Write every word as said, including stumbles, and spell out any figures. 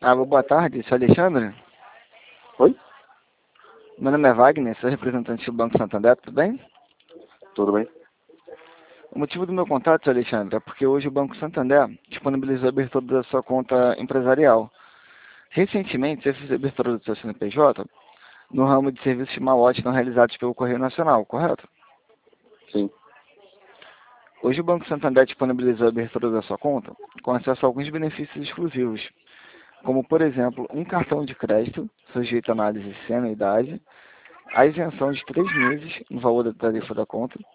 Alô, boa tarde, sou Alexandre. Oi? Meu nome é Wagner, sou representante do Banco Santander, tudo bem? Tudo bem? O motivo do meu contato, senhor Alexandre, é porque hoje o Banco Santander disponibilizou a abertura da sua conta empresarial. Recentemente, você fez a abertura do seu C N P J no ramo de serviços de malote não realizados pelo Correio Nacional, correto? Sim. Hoje o Banco Santander disponibilizou a abertura da sua conta com acesso a alguns benefícios exclusivos, como, por exemplo, um cartão de crédito, sujeito a análise sem anuidade, a isenção de três meses no valor da tarifa da conta,